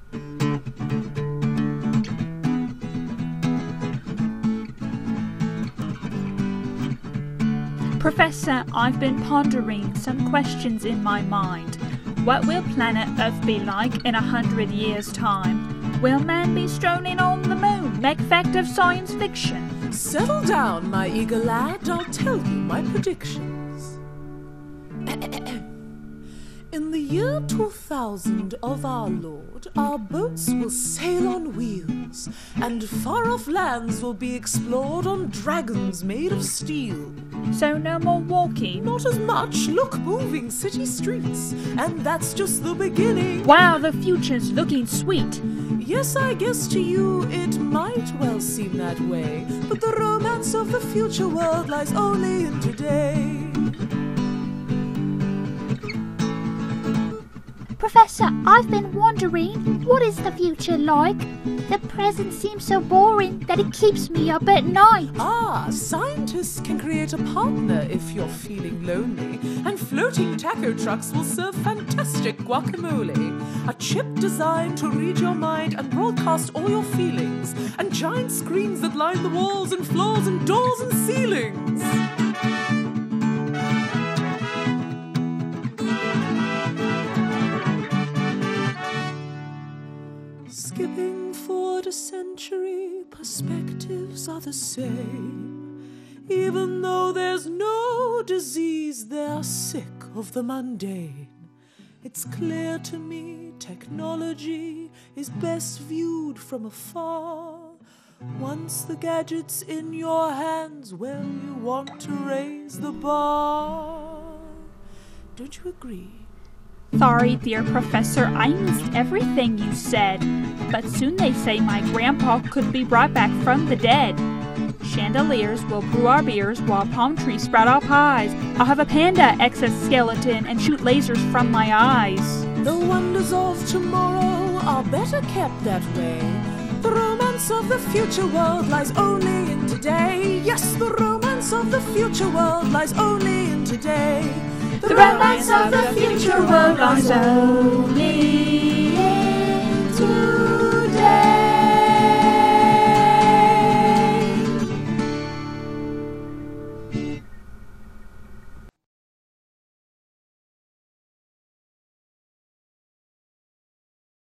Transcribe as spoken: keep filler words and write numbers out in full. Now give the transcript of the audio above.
Professor, I've been pondering some questions in my mind. What will planet Earth be like in a hundred years' time? Will man be strolling on the moon? Make fact of science fiction. Settle down, my eager lad, I'll tell you my predictions. In the year two thousand of our Lord, our boats will sail on wheels, and far-off lands will be explored on dragons made of steel. So no more walking? Not as much. Look, moving city streets, and that's just the beginning. Wow, the future's looking sweet. Yes, I guess to you it might well seem that way, but the romance of the future world lies only in today. Professor, I've been wondering, what is the future like? The present seems so boring that it keeps me up at night. Ah, scientists can create a partner if you're feeling lonely, and floating taco trucks will serve fantastic guacamole. A chip designed to read your mind and broadcast all your feelings, and giant screens that line the walls and floors and doors and ceilings. Skipping forward a century, perspectives are the same. Even though there's no disease, they're sick of the mundane. It's clear to me technology is best viewed from afar. Once the gadget's in your hands, well, you want to raise the bar. Don't you agree? Sorry, dear Professor, I missed everything you said. But soon they say my grandpa could be brought back from the dead. Chandeliers will brew our beers while palm trees sprout our pies. I'll have a panda exoskeleton and shoot lasers from my eyes. The wonders of tomorrow are better kept that way. The romance of the future world lies only in today. Yes, the romance of the future world lies only in today. The romance of the future world lies only in today.